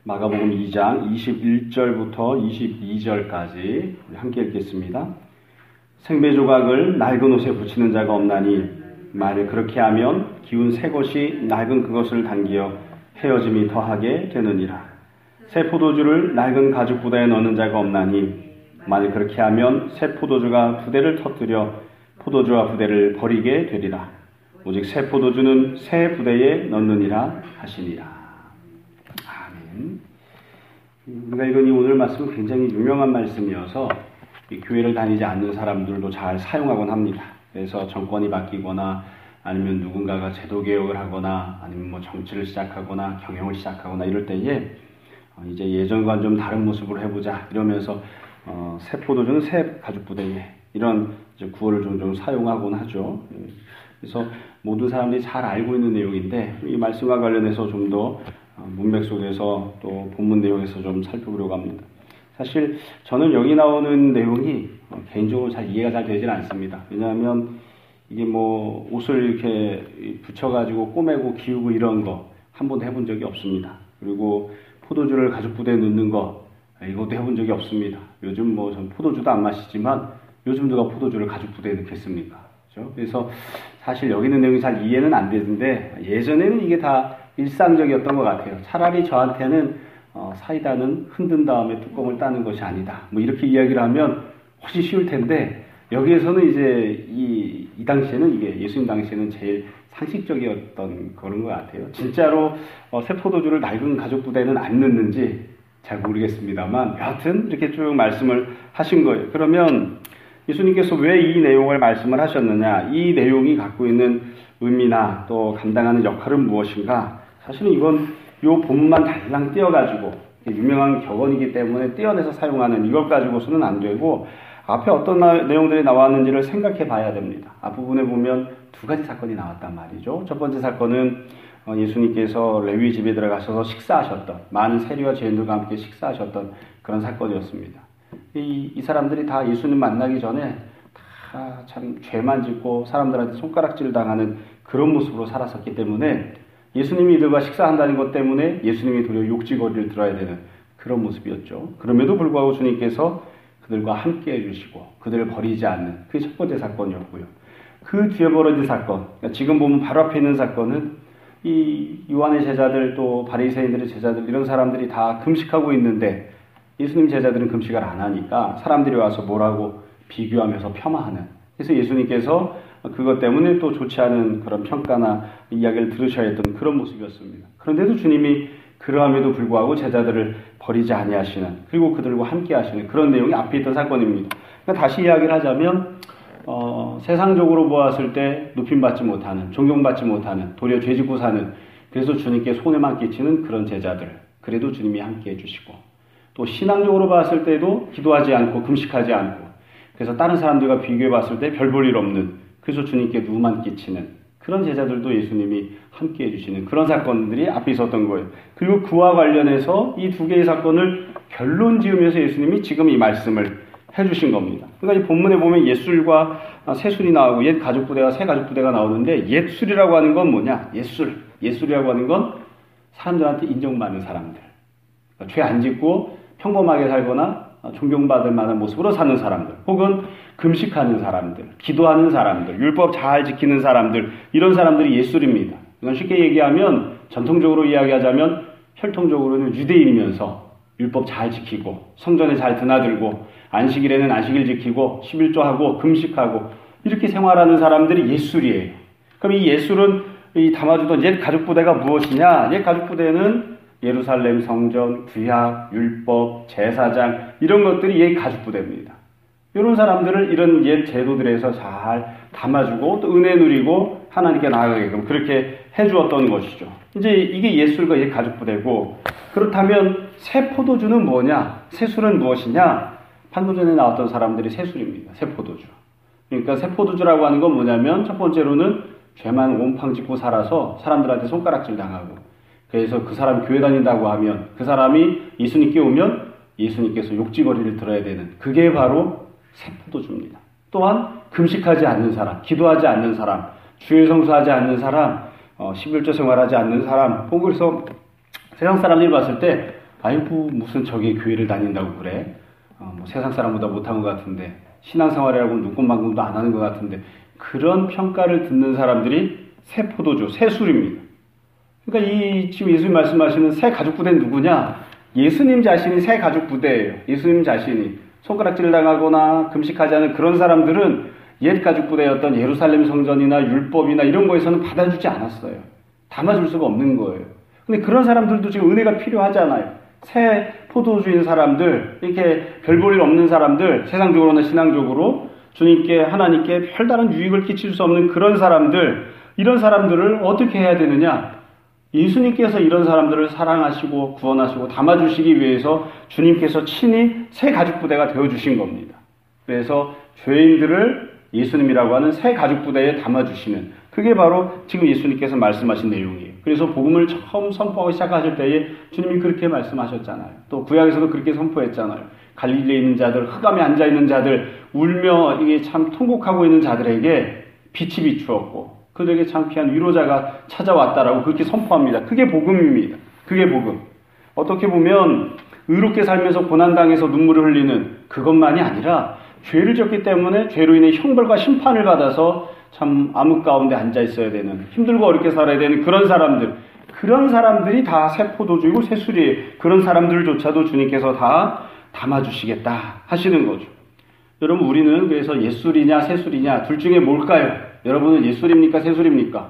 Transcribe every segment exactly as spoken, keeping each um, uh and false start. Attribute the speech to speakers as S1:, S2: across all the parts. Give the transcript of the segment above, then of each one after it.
S1: 마가복음 이 장 이십일 절부터 이십이 절까지 함께 읽겠습니다. 생배 조각을 낡은 옷에 붙이는 자가 없나니 만일 그렇게 하면 기운 새 것이 낡은 그것을 당기어 헤어짐이 더하게 되느니라. 새 포도주를 낡은 가죽 부대에 넣는 자가 없나니 만일 그렇게 하면 새 포도주가 부대를 터뜨려 포도주와 부대를 버리게 되리라. 오직 새 포도주는 새 부대에 넣느니라 하시니라. 우리가 읽은 이 오늘 말씀은 굉장히 유명한 말씀이어서 이 교회를 다니지 않는 사람들도 잘 사용하곤 합니다. 그래서 정권이 바뀌거나 아니면 누군가가 제도개혁을 하거나 아니면 뭐 정치를 시작하거나 경영을 시작하거나 이럴 때에 어 이제 예전과는 좀 다른 모습으로 해보자 이러면서 어 새 포도주는 새 가죽부대에 이런 이제 구호를 종종 사용하곤 하죠. 그래서 모든 사람들이 잘 알고 있는 내용인데 이 말씀과 관련해서 좀 더 문맥 속에서 또 본문 내용에서 좀 살펴보려고 합니다. 사실 저는 여기 나오는 내용이 개인적으로 잘 이해가 잘 되질 않습니다. 왜냐하면 이게 뭐 옷을 이렇게 붙여가지고 꼬매고 기우고 이런 거 한 번도 해본 적이 없습니다. 그리고 포도주를 가죽부대에 넣는 거 이것도 해본 적이 없습니다. 요즘 뭐 전 포도주도 안 마시지만 요즘 누가 포도주를 가죽부대에 넣겠습니까? 그렇죠? 그래서 사실 여기 있는 내용이 잘 이해는 안 되는데 예전에는 이게 다 일상적이었던 것 같아요. 차라리 저한테는 어, 사이다는 흔든 다음에 뚜껑을 따는 것이 아니다. 뭐 이렇게 이야기를 하면 훨씬 쉬울 텐데 여기에서는 이제 이, 이 당시에는 이게 예수님 당시에는 제일 상식적이었던 그런 것 같아요. 진짜로 어, 새 포도주를 낡은 가죽 부대에는 안 넣는지 잘 모르겠습니다만 여하튼 이렇게 쭉 말씀을 하신 거예요. 그러면 예수님께서 왜 이 내용을 말씀을 하셨느냐? 이 내용이 갖고 있는 의미나 또 감당하는 역할은 무엇인가? 사실은 이건 요 본문만 달랑 띄어가지고 유명한 격언이기 때문에 띄어내서 사용하는 이걸 가지고서는 안 되고 앞에 어떤 나, 내용들이 나왔는지를 생각해 봐야 됩니다. 앞부분에 보면 두 가지 사건이 나왔단 말이죠. 첫 번째 사건은 예수님께서 레위 집에 들어가셔서 식사하셨던 많은 세리와 죄인들과 함께 식사하셨던 그런 사건이었습니다. 이, 이 사람들이 다 예수님 만나기 전에 다 참 죄만 짓고 사람들한테 손가락질 당하는 그런 모습으로 살았었기 때문에 예수님이 이들과 식사한다는 것 때문에 예수님이 도리어 욕지거리를 들어야 되는 그런 모습이었죠. 그럼에도 불구하고 주님께서 그들과 함께 해주시고 그들을 버리지 않는 그게 첫 번째 사건이었고요. 그 뒤에 벌어진 사건, 그러니까 지금 보면 바로 앞에 있는 사건은 이 요한의 제자들 또 바리새인들의 제자들 이런 사람들이 다 금식하고 있는데 예수님 제자들은 금식을 안 하니까 사람들이 와서 뭐라고 비교하면서 폄하하는. 그래서 예수님께서 그것 때문에 또 좋지 않은 그런 평가나 이야기를 들으셔야 했던 그런 모습이었습니다. 그런데도 주님이 그러함에도 불구하고 제자들을 버리지 아니하시는 그리고 그들과 함께 하시는 그런 내용이 앞에 있던 사건입니다. 그러니까 다시 이야기를 하자면 어, 세상적으로 보았을 때 높임받지 못하는 존경받지 못하는 도리어 죄짓고 사는 그래서 주님께 손해만 끼치는 그런 제자들 그래도 주님이 함께 해주시고 또 신앙적으로 봤을 때도 기도하지 않고 금식하지 않고 그래서 다른 사람들과 비교해 봤을 때 별 볼 일 없는 그래서 주님께 누만 끼치는 그런 제자들도 예수님이 함께 해주시는 그런 사건들이 앞에 있었던 거예요. 그리고 그와 관련해서 이 두 개의 사건을 결론 지으면서 예수님이 지금 이 말씀을 해주신 겁니다. 그러니까 이 본문에 보면 옛술과 새술이 나오고 옛 가죽부대와 새 가죽부대가 나오는데 옛술이라고 하는 건 뭐냐? 옛술. 옛술이라고 하는 건 사람들한테 인정받는 사람들. 그러니까 죄 안 짓고 평범하게 살거나 존경받을 만한 모습으로 사는 사람들 혹은 금식하는 사람들, 기도하는 사람들, 율법 잘 지키는 사람들 이런 사람들이 옛술입니다. 이건 쉽게 얘기하면 전통적으로 이야기하자면 혈통적으로는 유대인이면서 율법 잘 지키고 성전에 잘 드나들고 안식일에는 안식일 지키고 십일조하고 금식하고 이렇게 생활하는 사람들이 옛술이에요. 그럼 이 옛술은 이 담아주던 옛 가죽부대가 무엇이냐? 옛 가죽부대는 예루살렘 성전, 구약, 율법, 제사장 이런 것들이 옛 가죽부대입니다. 이런 사람들을 이런 옛 제도들에서 잘 담아주고 또 은혜 누리고 하나님께 나아가게끔 그렇게 해주었던 것이죠. 이제 이게 옛술과 옛 가죽부대고 그렇다면 새 포도주는 뭐냐? 새 술은 무엇이냐? 방금 전에 나왔던 사람들이 새 술입니다. 새 포도주. 그러니까 새 포도주라고 하는 건 뭐냐면 첫 번째로는 죄만 온팡 짓고 살아서 사람들한테 손가락질 당하고 그래서 그 사람이 교회 다닌다고 하면 그 사람이 예수님께 오면 예수님께서 욕지거리를 들어야 되는 그게 바로 새 포도주입니다. 또한 금식하지 않는 사람, 기도하지 않는 사람, 주일 성수하지 않는 사람, 어, 십일조 생활하지 않는 사람 혹은 그래서 세상 사람들이 봤을 때 아이고 무슨 저기 교회를 다닌다고 그래? 어, 뭐 세상 사람보다 못한 것 같은데 신앙생활이라고 눈꽃만큼도 안 하는 것 같은데 그런 평가를 듣는 사람들이 새 포도주, 새 술입니다. 그러니까 이 지금 예수님 말씀하시는 새 가죽 부대는 누구냐? 예수님 자신이 새 가죽 부대예요. 예수님 자신이 손가락질 당하거나 금식하지 않은 그런 사람들은 옛 가죽 부대였던 예루살렘 성전이나 율법이나 이런 거에서는 받아주지 않았어요. 담아줄 수가 없는 거예요. 근데 그런 사람들도 지금 은혜가 필요하잖아요. 새 포도주인 사람들, 이렇게 별 볼 일 없는 사람들, 세상적으로나 신앙적으로 주님께, 하나님께 별다른 유익을 끼칠 수 없는 그런 사람들, 이런 사람들을 어떻게 해야 되느냐? 예수님께서 이런 사람들을 사랑하시고 구원하시고 담아주시기 위해서 주님께서 친히 새 가죽 부대가 되어주신 겁니다. 그래서 죄인들을 예수님이라고 하는 새 가죽 부대에 담아주시는, 그게 바로 지금 예수님께서 말씀하신 내용이에요. 그래서 복음을 처음 선포하기 시작하실 때에 주님이 그렇게 말씀하셨잖아요. 또 구약에서도 그렇게 선포했잖아요. 갈릴리에 있는 자들, 흑암에 앉아있는 자들, 울며 이게 참 통곡하고 있는 자들에게 빛이 비추었고 그들에게 창피한 위로자가 찾아왔다라고 그렇게 선포합니다. 그게 복음입니다. 그게 복음. 어떻게 보면 의롭게 살면서 고난당해서 눈물을 흘리는 그것만이 아니라 죄를 졌기 때문에 죄로 인해 형벌과 심판을 받아서 참 암흑 가운데 앉아 있어야 되는, 힘들고 어렵게 살아야 되는 그런 사람들, 그런 사람들이 다 새 포도주이고 새 술이에요. 그런 사람들조차도 주님께서 다 담아주시겠다 하시는 거죠. 여러분, 우리는 그래서 옛술이냐 새술이냐 둘 중에 뭘까요? 여러분은 옛술입니까 새술입니까?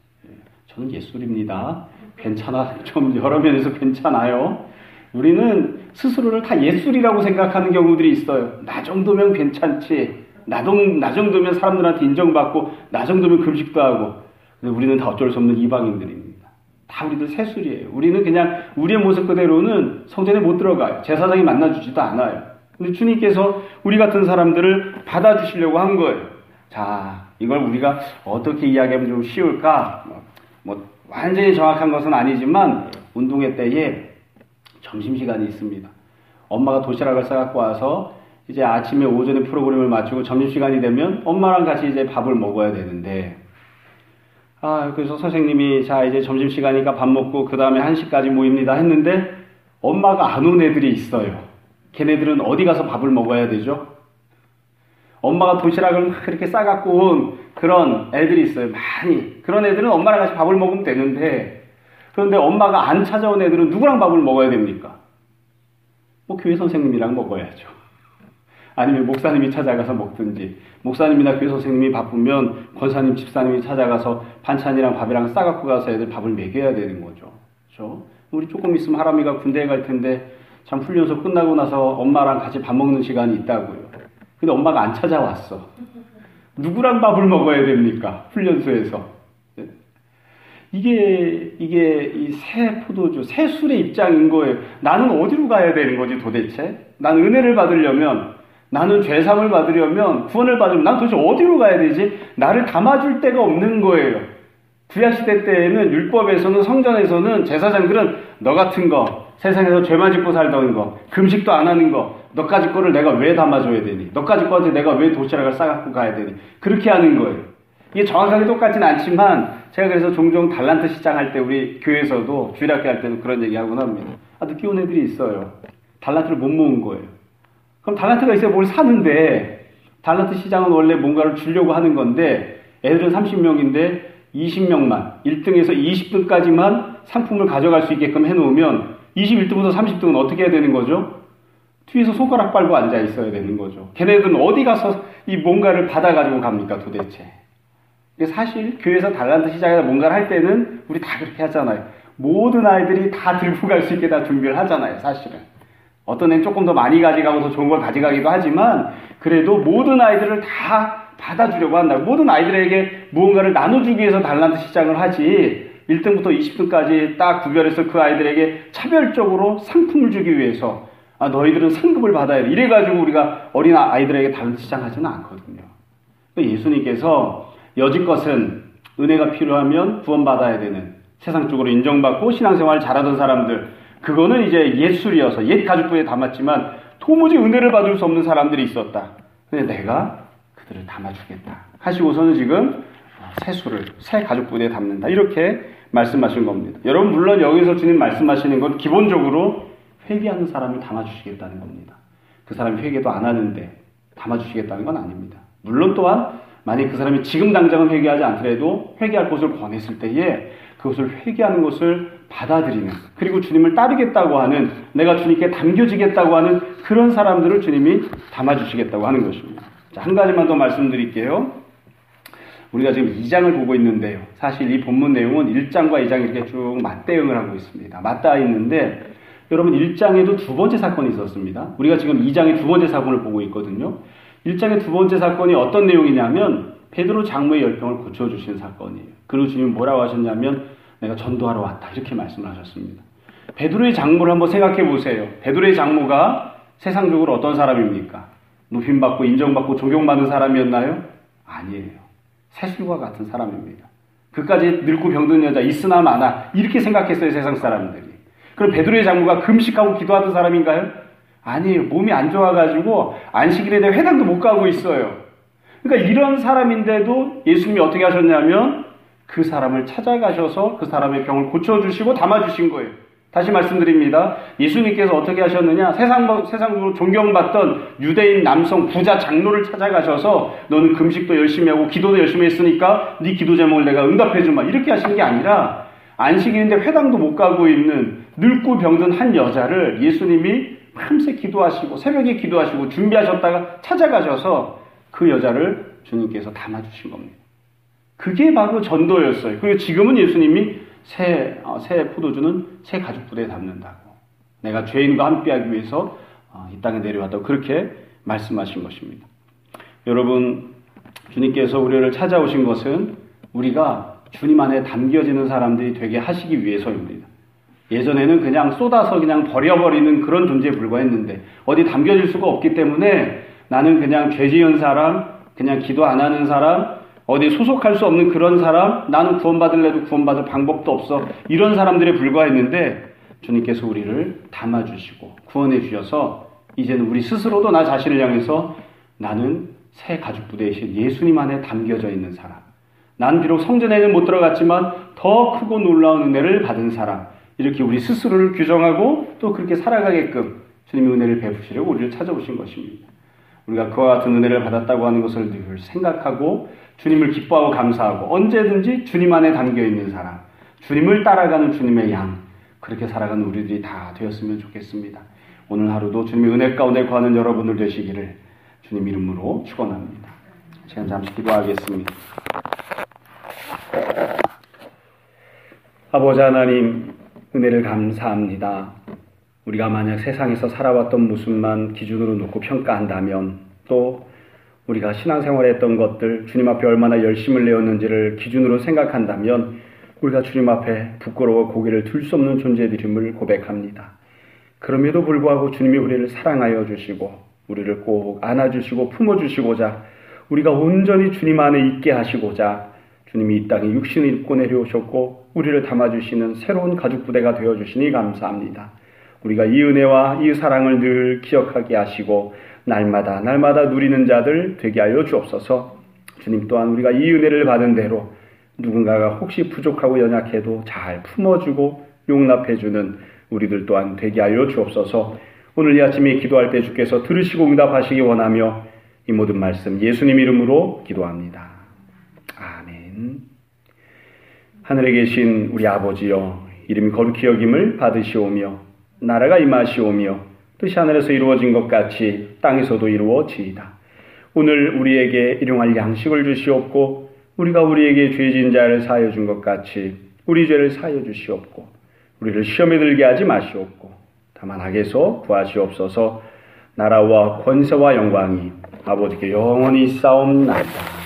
S1: 저는 옛술입니다. 괜찮아. 좀 여러 면에서 괜찮아요. 우리는 스스로를 다 옛술이라고 생각하는 경우들이 있어요. 나 정도면 괜찮지. 나, 동, 나 정도면 사람들한테 인정받고 나 정도면 금식도 하고. 근데 우리는 다 어쩔 수 없는 이방인들입니다. 다 우리들 새술이에요. 우리는 그냥 우리의 모습 그대로는 성전에 못 들어가요. 제사장이 만나주지도 않아요. 근데 주님께서 우리 같은 사람들을 받아주시려고 한 거예요. 자, 이걸 우리가 어떻게 이야기하면 좀 쉬울까? 뭐 완전히 정확한 것은 아니지만 운동회 때에 점심시간이 있습니다. 엄마가 도시락을 싸갖고 와서 이제 아침에 오전에 프로그램을 마치고 점심시간이 되면 엄마랑 같이 이제 밥을 먹어야 되는데, 아, 그래서 선생님이 자, 이제 점심시간이니까 밥 먹고 그 다음에 한 시까지 모입니다 했는데 엄마가 안 온 애들이 있어요. 걔네들은 어디 가서 밥을 먹어야 되죠? 엄마가 도시락을 막 그렇게 싸갖고 온 그런 애들이 있어요. 많이. 그런 애들은 엄마랑 같이 밥을 먹으면 되는데, 그런데 엄마가 안 찾아온 애들은 누구랑 밥을 먹어야 됩니까? 뭐 교회 선생님이랑 먹어야죠. 아니면 목사님이 찾아가서 먹든지, 목사님이나 교회 선생님이 바쁘면 권사님, 집사님이 찾아가서 반찬이랑 밥이랑 싸갖고 가서 애들 밥을 먹여야 되는 거죠. 그렇죠? 우리 조금 있으면 하람이가 군대에 갈 텐데 참 훈련소 끝나고 나서 엄마랑 같이 밥 먹는 시간이 있다고요. 근데 엄마가 안 찾아왔어. 누구랑 밥을 먹어야 됩니까? 훈련소에서. 이게, 이게 이 새 포도주, 새 술의 입장인 거예요. 나는 어디로 가야 되는 거지 도대체? 나는 은혜를 받으려면, 나는 죄상을 받으려면, 구원을 받으려면 난 도대체 어디로 가야 되지? 나를 담아줄 데가 없는 거예요. 구약시대 때에는 율법에서는, 성전에서는 제사장들은 너 같은 거, 세상에서 죄만 짓고 살던 거, 금식도 안 하는 거, 너까지 거를 내가 왜 담아줘야 되니? 너까지 거한테 내가 왜 도시락을 싸갖고 가야 되니? 그렇게 하는 거예요. 이게 정확하게 똑같진 않지만 제가 그래서 종종 달란트 시장할 때 우리 교회에서도 주일학교 할 때도 그런 얘기하곤 합니다. 아, 늦게 온 애들이 있어요. 달란트를 못 모은 거예요. 그럼 달란트가 있어야 뭘 사는데, 달란트 시장은 원래 뭔가를 주려고 하는 건데 애들은 삼십 명인데 이십 명만, 일 등에서 이십 등까지만 상품을 가져갈 수 있게끔 해놓으면 이십일 등부터 삼십 등은 어떻게 해야 되는 거죠? 뒤에서 손가락 빨고 앉아 있어야 되는 거죠. 걔네들은 어디 가서 이 뭔가를 받아가지고 갑니까 도대체? 사실 교회에서 달란트 시장에서 뭔가를 할 때는 우리 다 그렇게 하잖아요. 모든 아이들이 다 들고 갈 수 있게 다 준비를 하잖아요. 사실은 어떤 애는 조금 더 많이 가져가고 더 좋은 걸 가져가기도 하지만 그래도 모든 아이들을 다 받아주려고 한다. 모든 아이들에게 무언가를 나눠주기 위해서 달란트 시장을 하지, 일 등부터 이십 등까지 딱 구별해서 그 아이들에게 차별적으로 상품을 주기 위해서 아, 너희들은 상급을 받아야 돼, 이래가지고 우리가 어린 아이들에게 달란트 시장 하지는 않거든요. 예수님께서 여지껏은 은혜가 필요하면 구원받아야 되는, 세상적으로 인정받고 신앙생활 잘하던 사람들, 그거는 이제 옛술이어서 옛 가죽부에 담았지만 도무지 은혜를 받을 수 없는 사람들이 있었다. 근데 내가 그들을 담아주겠다 하시고서는 지금 새 술을 새 가죽부에 담는다, 이렇게 말씀하신 겁니다. 여러분, 물론 여기서 주님 말씀하시는 건 기본적으로 회개하는 사람을 담아주시겠다는 겁니다. 그 사람이 회개도 안 하는데 담아주시겠다는 건 아닙니다. 물론 또한 만약 그 사람이 지금 당장은 회개하지 않더라도 회개할 것을 권했을 때에 그것을 회개하는 것을 받아들이는, 그리고 주님을 따르겠다고 하는, 내가 주님께 담겨지겠다고 하는 그런 사람들을 주님이 담아주시겠다고 하는 것입니다. 자, 한 가지만 더 말씀드릴게요. 우리가 지금 이 장을 보고 있는데요. 사실 이 본문 내용은 일 장과 이 장이 이렇게 쭉 맞대응을 하고 있습니다. 맞닿아 있는데, 여러분 일 장에도 두 번째 사건이 있었습니다. 우리가 지금 이 장의 두 번째 사건을 보고 있거든요. 일 장의 두 번째 사건이 어떤 내용이냐면 베드로 장모의 열병을 고쳐주신 사건이에요. 그리고 주님이 뭐라고 하셨냐면 내가 전도하러 왔다, 이렇게 말씀을 하셨습니다. 베드로의 장모를 한번 생각해 보세요. 베드로의 장모가 세상적으로 어떤 사람입니까? 높임받고 인정받고 존경받는 사람이었나요? 아니에요. 새술과 같은 사람입니다. 그까지 늙고 병든 여자 있으나 마나 이렇게 생각했어요, 세상 사람들이. 그럼 베드로의 장모가 금식하고 기도하던 사람인가요? 아니에요. 몸이 안 좋아가지고 안식일에 대해 회당도 못 가고 있어요. 그러니까 이런 사람인데도 예수님이 어떻게 하셨냐면 그 사람을 찾아가셔서 그 사람의 병을 고쳐주시고 담아주신 거예요. 다시 말씀드립니다. 예수님께서 어떻게 하셨느냐? 세상, 세상적으로 존경받던 유대인 남성 부자 장로를 찾아가셔서 너는 금식도 열심히 하고 기도도 열심히 했으니까 네 기도 제목을 내가 응답해주마, 이렇게 하신 게 아니라 안식일인데 회당도 못 가고 있는 늙고 병든 한 여자를 예수님이 밤새 기도하시고 새벽에 기도하시고 준비하셨다가 찾아가셔서 그 여자를 주님께서 담아주신 겁니다. 그게 바로 전도였어요. 그리고 지금은 예수님이 새, 어, 새 포도주는 새 가죽 부대에 담는다고, 내가 죄인과 함께하기 위해서 어, 이 땅에 내려왔다고 그렇게 말씀하신 것입니다. 여러분, 주님께서 우리를 찾아오신 것은 우리가 주님 안에 담겨지는 사람들이 되게 하시기 위해서입니다. 예전에는 그냥 쏟아서 그냥 버려버리는 그런 존재에 불과했는데 어디 담겨질 수가 없기 때문에 나는 그냥 죄 지은 사람, 그냥 기도 안 하는 사람, 어디 소속할 수 없는 그런 사람, 나는 구원받을래도 구원받을 방법도 없어, 이런 사람들에 불과했는데 주님께서 우리를 담아주시고 구원해 주셔서 이제는 우리 스스로도 나 자신을 향해서 나는 새 가죽 부대이신 예수님 안에 담겨져 있는 사람, 나는 비록 성전에는 못 들어갔지만 더 크고 놀라운 은혜를 받은 사람, 이렇게 우리 스스로를 규정하고 또 그렇게 살아가게끔 주님의 은혜를 베푸시려고 우리를 찾아오신 것입니다. 우리가 그와 같은 은혜를 받았다고 하는 것을 늘 생각하고 주님을 기뻐하고 감사하고 언제든지 주님 안에 담겨있는 사람, 주님을 따라가는 주님의 양, 그렇게 살아가는 우리들이 다 되었으면 좋겠습니다. 오늘 하루도 주님의 은혜 가운데 거하는 여러분들 되시기를 주님 이름으로 축원합니다. 시간 잠시 기도하겠습니다. 아버지 하나님, 은혜를 감사합니다. 우리가 만약 세상에서 살아왔던 모습만 기준으로 놓고 평가한다면, 또 우리가 신앙생활에 했던 것들, 주님 앞에 얼마나 열심을 내었는지를 기준으로 생각한다면 우리가 주님 앞에 부끄러워 고개를 들 수 없는 존재들임을 고백합니다. 그럼에도 불구하고 주님이 우리를 사랑하여 주시고 우리를 꼭 안아주시고 품어주시고자, 우리가 온전히 주님 안에 있게 하시고자 주님이 이 땅에 육신을 입고 내려오셨고 우리를 담아주시는 새로운 가죽부대가 되어주시니 감사합니다. 우리가 이 은혜와 이 사랑을 늘 기억하게 하시고 날마다 날마다 누리는 자들 되게 하여 주옵소서. 주님 또한 우리가 이 은혜를 받은 대로 누군가가 혹시 부족하고 연약해도 잘 품어주고 용납해주는 우리들 또한 되게 하여 주옵소서. 오늘 이 아침에 기도할 때 주께서 들으시고 응답하시기 원하며 이 모든 말씀 예수님 이름으로 기도합니다. 아멘. 하늘에 계신 우리 아버지여, 이름이 거룩히 여김을 받으시오며 나라가 임하시오며 뜻이 하늘에서 이루어진 것 같이 땅에서도 이루어지이다. 오늘 우리에게 일용할 양식을 주시옵고 우리가 우리에게 죄진 자를 사하여 준 것 같이 우리 죄를 사하여 주시옵고 우리를 시험에 들게 하지 마시옵고 다만 악에서 구하시옵소서. 나라와 권세와 영광이 아버지께 영원히 있사옵나이다.